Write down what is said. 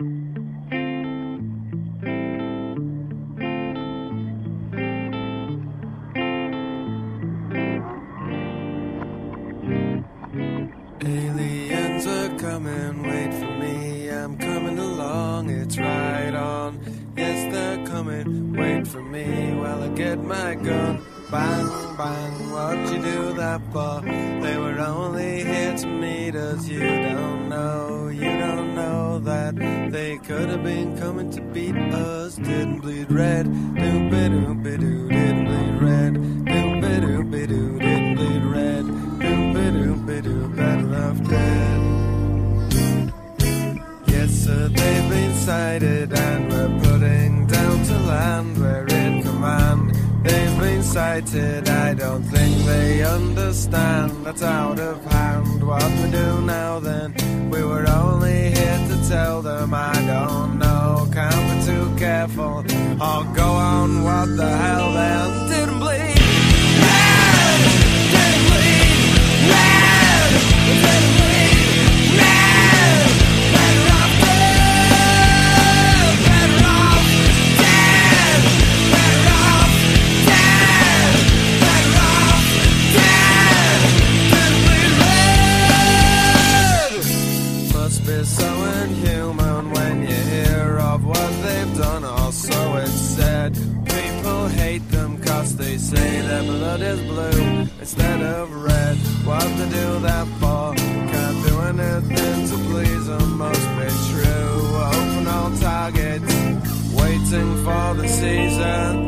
Aliens are coming, wait for me, I'm coming along, it's right on. Yes, they're coming, wait for me while I get my gun. Bang, bang, what'd you do that for? They were only here to meet us. You don't know that they could have been coming to beat us. Didn't bleed red, doo-ba-doo-ba-doo, didn't bleed red, doo-ba-doo-ba-doo, didn't bleed red, doo-ba-doo-ba-doo, better off dead. Yes, sir, they've been sighted and we're putting down to land. We're in command. They've been sighted, I don't think they understand. That's out of hand, what we do now then? We were only here to tell them. I don't know, can't be too careful. I'll go on, what the hell then? Didn't bleed red, didn't bleed red, didn't bleed red. Better off dead, better off dead, better off dead, better off dead. Didn't bleed red. Must be so inhuman when you hear of what they've done, or so it's said. People hate them cause they say their blood is blue instead of red. What they do that for? Can't do anything to please them, must be true. Open all targets, waiting for the season